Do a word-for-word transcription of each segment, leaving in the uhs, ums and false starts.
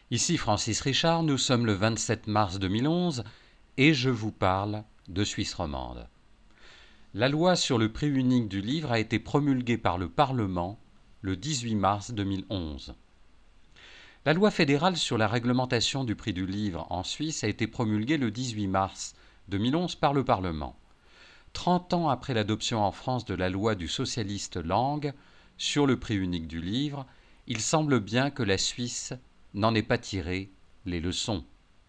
Ici Francis Richard, nous sommes le vingt-sept mars deux mille onze et je vous parle de Suisse romande. La loi sur le prix unique du livre a été promulguée par le Parlement le dix-huit mars deux mille onze. La loi fédérale sur la réglementation du prix du livre en Suisse a été promulguée le dix-huit mars deux mille onze par le Parlement. Trente ans après l'adoption en France de la loi du socialiste Lang sur le prix unique du livre, il semble bien que la Suisse n'en ait pas tiré les leçons.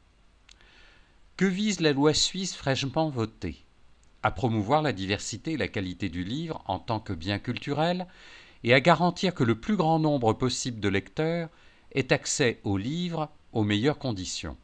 Que vise la loi suisse fraîchement votée ? À promouvoir la diversité et la qualité du livre en tant que bien culturel et à garantir que le plus grand nombre possible de lecteurs ait accès aux livres aux meilleures conditions.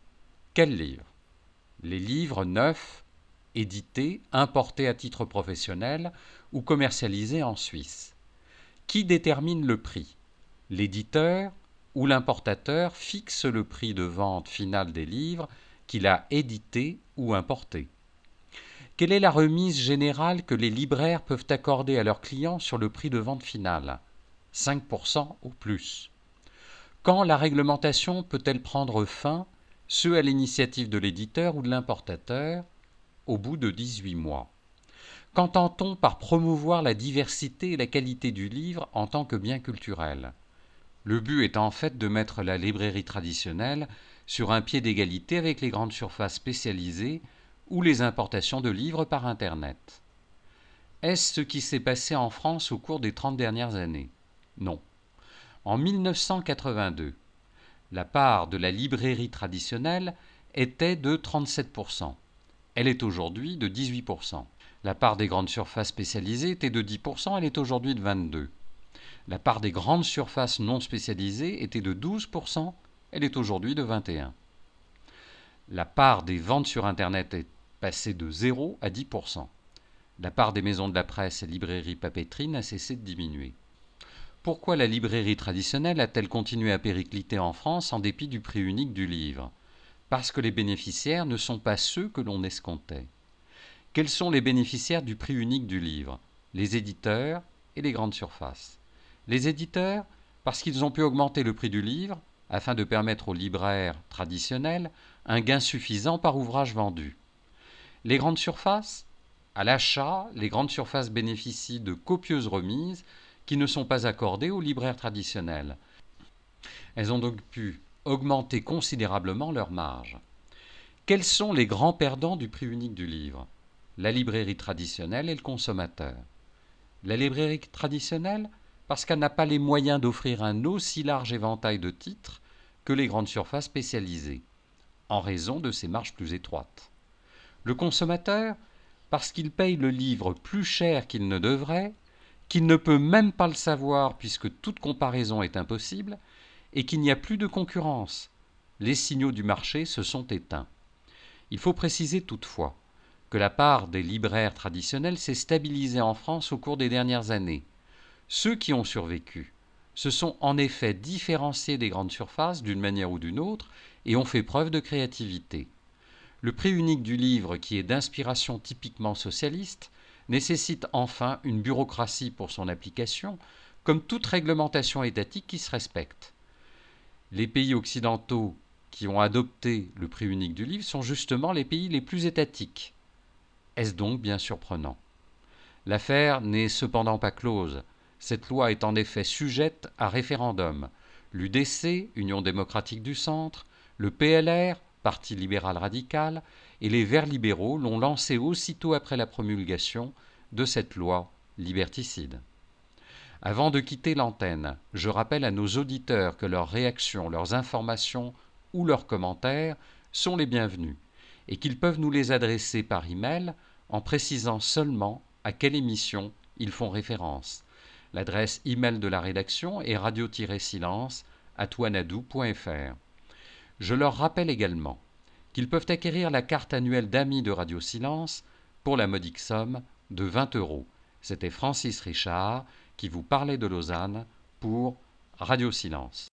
Quels livres ? Les livres neufs, édités, importés à titre professionnel ou commercialisés en Suisse. Qui détermine le prix ? L'éditeur ou l'importateur fixe le prix de vente final des livres qu'il a édités ou importés. Quelle est la remise générale que les libraires peuvent accorder à leurs clients sur le prix de vente final ? cinq pour cent ou plus. Quand la réglementation peut-elle prendre fin, ce à l'initiative de l'éditeur ou de l'importateur ? Au bout de dix-huit mois. Qu'entend-on par promouvoir la diversité et la qualité du livre en tant que bien culturel ? Le but est en fait de mettre la librairie traditionnelle sur un pied d'égalité avec les grandes surfaces spécialisées ou les importations de livres par Internet. Est-ce ce qui s'est passé en France au cours des trente dernières années ? Non. En mille neuf cent quatre-vingt-deux, la part de la librairie traditionnelle était de trente-sept pour cent. Elle est aujourd'hui de dix-huit pour cent. La part des grandes surfaces spécialisées était de dix pour cent, elle est aujourd'hui de vingt-deux pour cent. La part des grandes surfaces non spécialisées était de douze pour cent, elle est aujourd'hui de vingt et un pour cent. La part des ventes sur Internet est passée de zéro à dix pour cent. La part des maisons de la presse et librairies papeteries n'a cessé de diminuer. Pourquoi la librairie traditionnelle a-t-elle continué à péricliter en France en dépit du prix unique du livre ? Parce que les bénéficiaires ne sont pas ceux que l'on escomptait. Quels sont les bénéficiaires du prix unique du livre ? Les éditeurs et les grandes surfaces. Les éditeurs, parce qu'ils ont pu augmenter le prix du livre, afin de permettre aux libraires traditionnels un gain suffisant par ouvrage vendu. Les grandes surfaces ? À l'achat, les grandes surfaces bénéficient de copieuses remises qui ne sont pas accordées aux libraires traditionnels. Elles ont donc pu augmenter considérablement leurs marges. Quels sont les grands perdants du prix unique du livre ? La librairie traditionnelle et le consommateur. La librairie traditionnelle, parce qu'elle n'a pas les moyens d'offrir un aussi large éventail de titres que les grandes surfaces spécialisées, en raison de ses marges plus étroites. Le consommateur, parce qu'il paye le livre plus cher qu'il ne devrait, qu'il ne peut même pas le savoir puisque toute comparaison est impossible, et qu'il n'y a plus de concurrence. Les signaux du marché se sont éteints. Il faut préciser toutefois que la part des libraires traditionnels s'est stabilisée en France au cours des dernières années. Ceux qui ont survécu se sont en effet différenciés des grandes surfaces d'une manière ou d'une autre et ont fait preuve de créativité. Le prix unique du livre, qui est d'inspiration typiquement socialiste, nécessite enfin une bureaucratie pour son application, comme toute réglementation étatique qui se respecte. Les pays occidentaux qui ont adopté le prix unique du livre sont justement les pays les plus étatiques. Est-ce donc bien surprenant ? L'affaire n'est cependant pas close. Cette loi est en effet sujette à référendum. L'U D C, Union démocratique du centre, le P L R, Parti libéral radical, et les Verts libéraux l'ont lancé aussitôt après la promulgation de cette loi liberticide. Avant de quitter l'antenne, je rappelle à nos auditeurs que leurs réactions, leurs informations ou leurs commentaires sont les bienvenus et qu'ils peuvent nous les adresser par email en précisant seulement à quelle émission ils font référence. L'adresse email de la rédaction est radio-silence arobase wanadoo point f r. Je leur rappelle également qu'ils peuvent acquérir la carte annuelle d'amis de Radio Silence pour la modique somme de vingt euros. C'était Francis Richard qui vous parlait de Lausanne pour Radio Silence.